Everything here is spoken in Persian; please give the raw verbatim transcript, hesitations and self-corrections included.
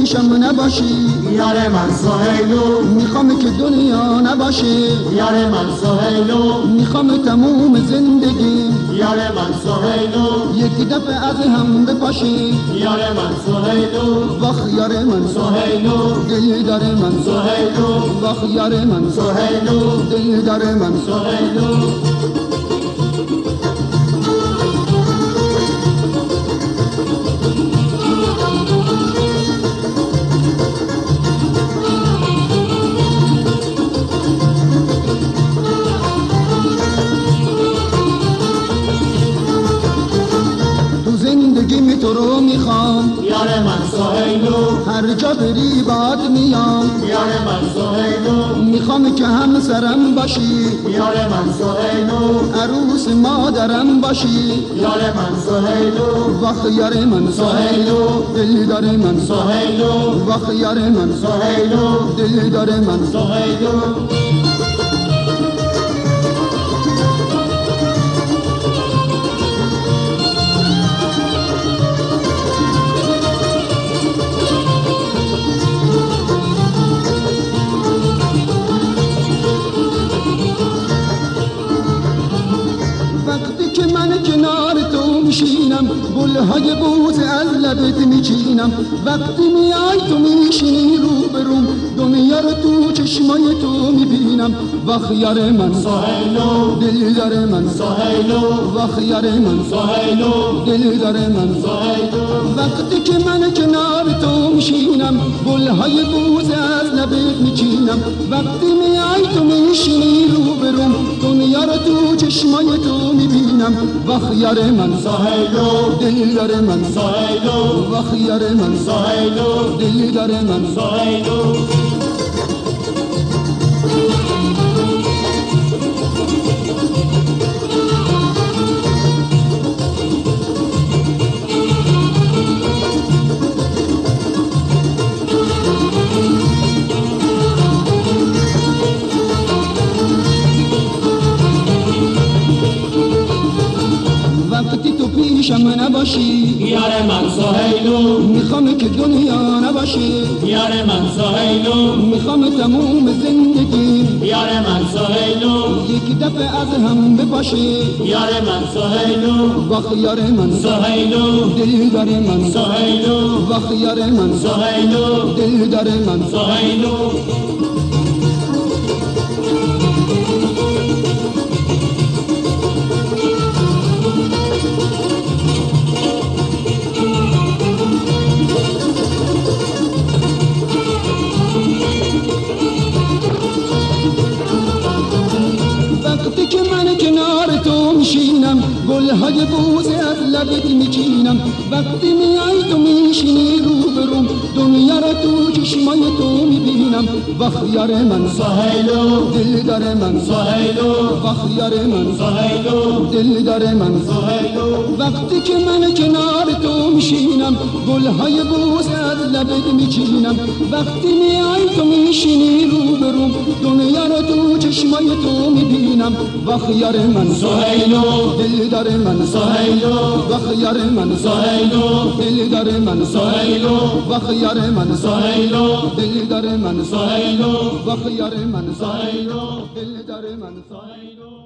پیشم نباشی یار من سهیلو، میخوام که دنیا نباشه یار من سهیلو، میخوام تموم زندگی یار من سهیلو، یک دفعه از هم بپاشی یار من سهیلو، واخ یار من سهیلو، دلدار من سهیلو، واخ یار من سهیلو، دلدار من سهیلو. زندگی تو رو میخوام یار من سهیلو، هر جا بری باد میام یار من سهیلو، میخوام که همسرم باشی یار من سهیلو، عروس مادرم باشی یار من سهیلو، واخ یار من سهیلو، دلدار من سهیلو، واخ یار من سهیلو، دلدار من سهیلو. وقتی که من کنار تو میشینم گلهای بوز از لبت میچینم وقتی میای تو میشینی روبروم دنیا رو تو چشمای تو میبینم واخ یار من سهیلو، دلدار من سهیلو، واخ یار من سهیلو، دلدار من سهیلو. وقتی که من کنار تو میشینم گلهای بوز از لبت میچینم وقتی میای تو میشینی روبروم دنیا رو تو چشمای تو میبینم واخ یار من سهیلو، دلدار من سهیلو، واخ یار من سهیلو، دلدار من سهیلو. وقتی تو پیشم نباشی یار من سهیلو، میخوام که دنیا نباشی یار من سهیلو، میخوام تموم زندگی یار من سهیلو، یک دفعه از هم بپاشی یار من سهیلو، واخ یار من سهیلو، دلدار من سهیلو، واخ یار من سهیلو، دلدار من سهیلو. وقتی که من کنار تو میشینم گلهای بوز از لبت میچینم وقتی میای تو میشینی روبروم دنیا را تو چشمای تو میبینم واخ یار من سهیلو، دلدار من سهیلو، واخ یار من سهیلو، دلدار من سهیلو. وقتی که من کنار تو میشینم گلهای بوز از لبت میچینم وقتی میای تو میشینی روبروم دنیا را تو چشمای تو میبینم واخ یار من سهیلو، دلدار من سهیلو، واخ یار من سهیلو، دلدار من سهیلو، واخ یار من سهیلو، دلدار من سهیلو، واخ یار من سهیلو، دلدار من سهیلو.